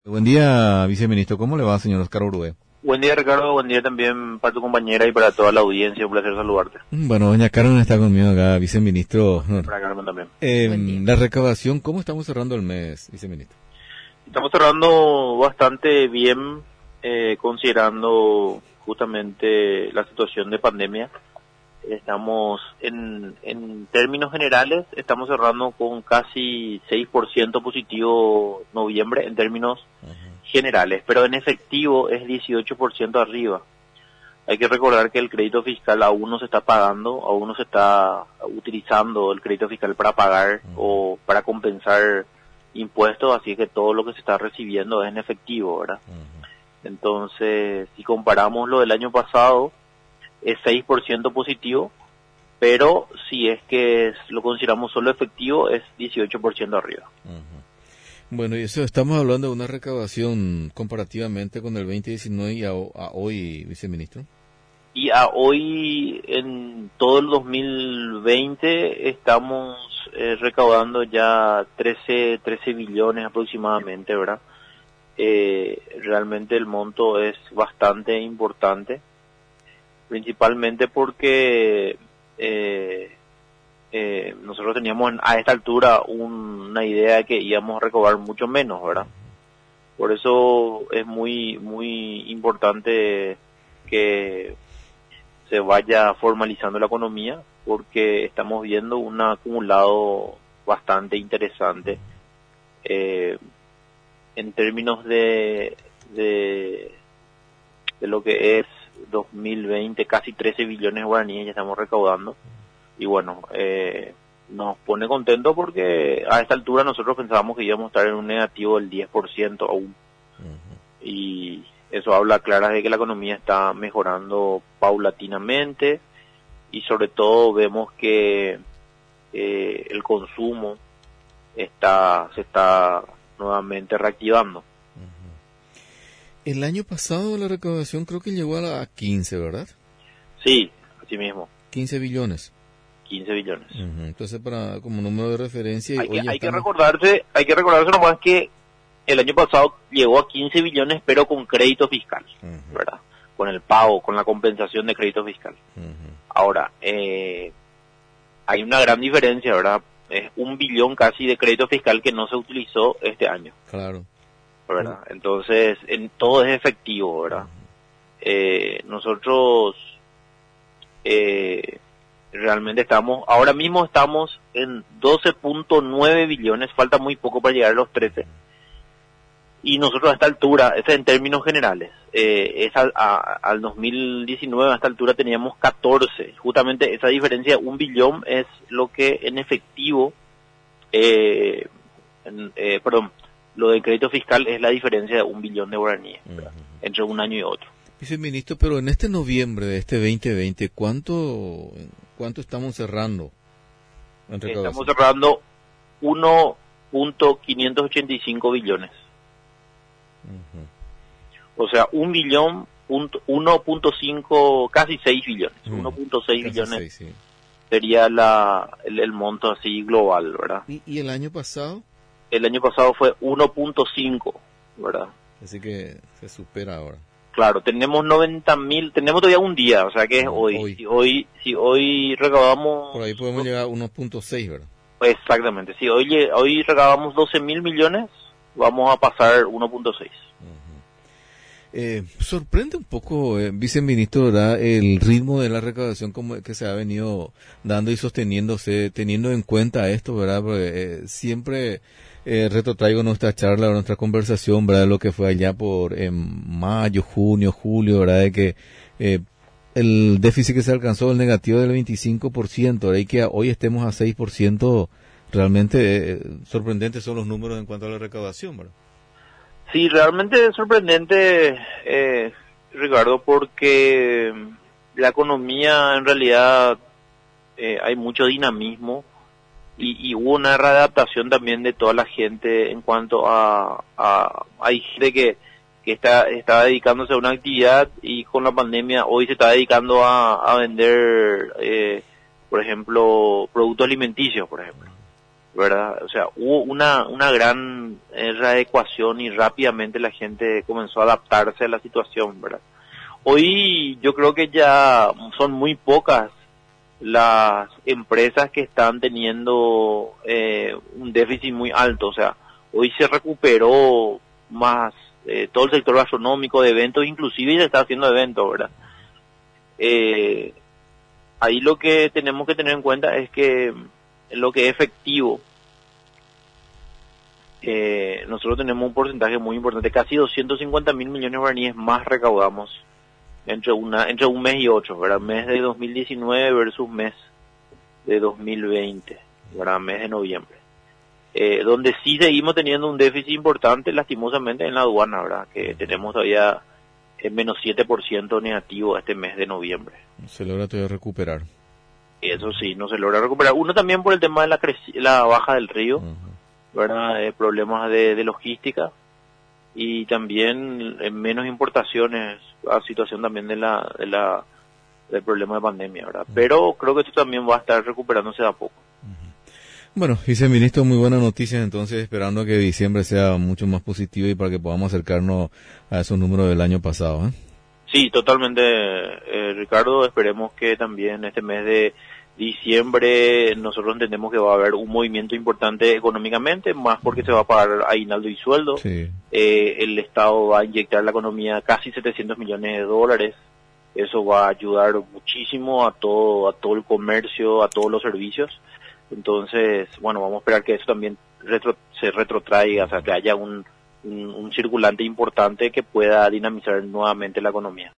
Buen día, viceministro. ¿Cómo le va, señor Oscar Urue? Buen día, Ricardo. Buen día también para tu compañera y para toda la audiencia. Un placer saludarte. Bueno, doña Carmen está conmigo acá, viceministro. Para Carmen también. La recaudación, ¿cómo estamos cerrando el mes, viceministro? Estamos cerrando bastante bien, considerando justamente la situación de pandemia. Estamos, en términos generales, estamos cerrando con casi 6% positivo noviembre en términos generales, pero en efectivo es 18% arriba. Hay que recordar que el crédito fiscal aún no se está pagando, aún no se está utilizando el crédito fiscal para pagar o para compensar impuestos, así que todo lo que se está recibiendo es en efectivo, ¿verdad? Entonces, si comparamos lo del año pasado, es 6% positivo, pero si es que lo consideramos solo efectivo, es 18% arriba. Bueno, y eso estamos hablando de una recaudación comparativamente con el 2019 y a hoy, viceministro. Y a hoy, en todo el 2020, estamos recaudando ya 13 billones aproximadamente, ¿verdad? Realmente el monto es bastante importante, principalmente porque nosotros teníamos a esta altura una idea de que íbamos a recaudar mucho menos, ¿verdad? Por eso es muy importante que se vaya formalizando la economía, porque estamos viendo un acumulado bastante interesante en términos de lo que es 2020, casi 13 billones de guaraníes ya estamos recaudando. Y bueno, nos pone contentos porque a esta altura nosotros pensábamos que íbamos a estar en un negativo del 10% aún. Y eso habla claras de que la economía está mejorando paulatinamente y sobre todo vemos que el consumo se está nuevamente reactivando. El año pasado la recaudación creo que llegó a 15, ¿verdad? Sí, así mismo. 15 billones. 15 billones. Entonces, como número de referencia... Hay que recordarse nomás que el año pasado llegó a 15 billones, pero con crédito fiscal, ¿verdad? Con el pago, con la compensación de crédito fiscal. Ahora, hay una gran diferencia, ¿verdad? Es 1 billón casi de crédito fiscal que no se utilizó este año. Claro. ¿Verdad? Entonces, todo es efectivo, ¿verdad? Nosotros realmente ahora mismo estamos en 12.9 billones, falta muy poco para llegar a los 13. Y nosotros a esta altura, es en términos generales, al 2019 a esta altura teníamos 14. Justamente esa diferencia de 1 billón es lo que en efectivo, lo del crédito fiscal es la diferencia de 1 billón de guaraníes entre un año y otro. Viceministro, pero en este noviembre de este 2020, ¿cuánto estamos cerrando? Estamos cerrando 1.585 billones. O sea, 1 billón, 1.5, casi 6 billones. 1.6 billones 6, sí. Sería el monto así global, ¿verdad? ¿Y el año pasado? El año pasado fue 1.5, ¿verdad? Así que se supera ahora. Claro, tenemos 90.000, tenemos todavía un día, o sea que es hoy. Si hoy recaudamos... Por ahí podemos llegar a 1.6, ¿verdad? Exactamente, si hoy recaudamos 12.000 millones, vamos a pasar 1.6. Sorprende un poco, viceministro, ¿verdad? El ritmo de la recaudación como que se ha venido dando y sosteniéndose, teniendo en cuenta esto, ¿verdad? Porque siempre retrotraigo nuestra charla, nuestra conversación, ¿verdad? Lo que fue allá por mayo, junio, julio, ¿verdad? De que el déficit que se alcanzó, el negativo del 25%, ¿verdad? Y que hoy estemos a 6%, realmente sorprendentes son los números en cuanto a la recaudación, ¿verdad? Sí, realmente es sorprendente, Ricardo, porque la economía en realidad hay mucho dinamismo y hubo una readaptación también de toda la gente en cuanto hay gente que está dedicándose a una actividad y con la pandemia hoy se está dedicando a vender, por ejemplo, productos alimenticios, por ejemplo. ¿verdad? O sea, hubo una gran readecuación y rápidamente la gente comenzó a adaptarse a la situación, ¿verdad? Hoy yo creo que ya son muy pocas las empresas que están teniendo un déficit muy alto, o sea, hoy se recuperó más todo el sector gastronómico, de eventos, inclusive se está haciendo eventos, ¿verdad? Ahí lo que tenemos que tener en cuenta es que lo que es efectivo, nosotros tenemos un porcentaje muy importante, casi 250.000 millones de guaraníes más recaudamos entre un mes y otro, ¿verdad? Mes de 2019 versus mes de 2020, ¿verdad? Mes de noviembre. Donde sí seguimos teniendo un déficit importante, lastimosamente, en la aduana, ¿verdad? Que tenemos todavía menos 7% negativo este mes de noviembre. No se logra todavía recuperar. Eso sí, no se logra recuperar. Uno también por el tema de la baja del río, ¿verdad? Problemas de logística y también menos importaciones a situación también del problema de pandemia, ¿verdad? Pero creo que esto también va a estar recuperándose de a poco. Bueno, viceministro, muy buenas noticias, entonces esperando que diciembre sea mucho más positivo y para que podamos acercarnos a esos números del año pasado, ¿eh? Sí, totalmente, Ricardo. Esperemos que también este mes de diciembre nosotros entendemos que va a haber un movimiento importante económicamente, más porque se va a pagar aguinaldo y sueldo. Sí. El Estado va a inyectar a la economía casi 700 millones de dólares. Eso va a ayudar muchísimo a todo el comercio, a todos los servicios. Entonces, bueno, vamos a esperar que eso también se retrotraiga, o sea, que haya un circulante importante que pueda dinamizar nuevamente la economía.